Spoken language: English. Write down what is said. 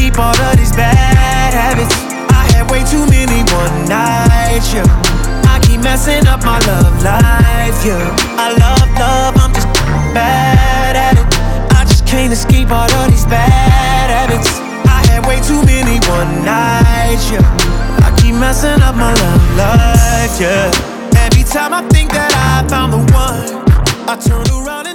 escape all of these bad habits. I had way too many one nights, yeah. I keep messing up my love life, yeah. I love, I'm just bad at it. I just can't escape all of these bad habits. I had way too many one nights, yeah. I keep messing up my love life, yeah. Every time I think that I found the one, I turn around and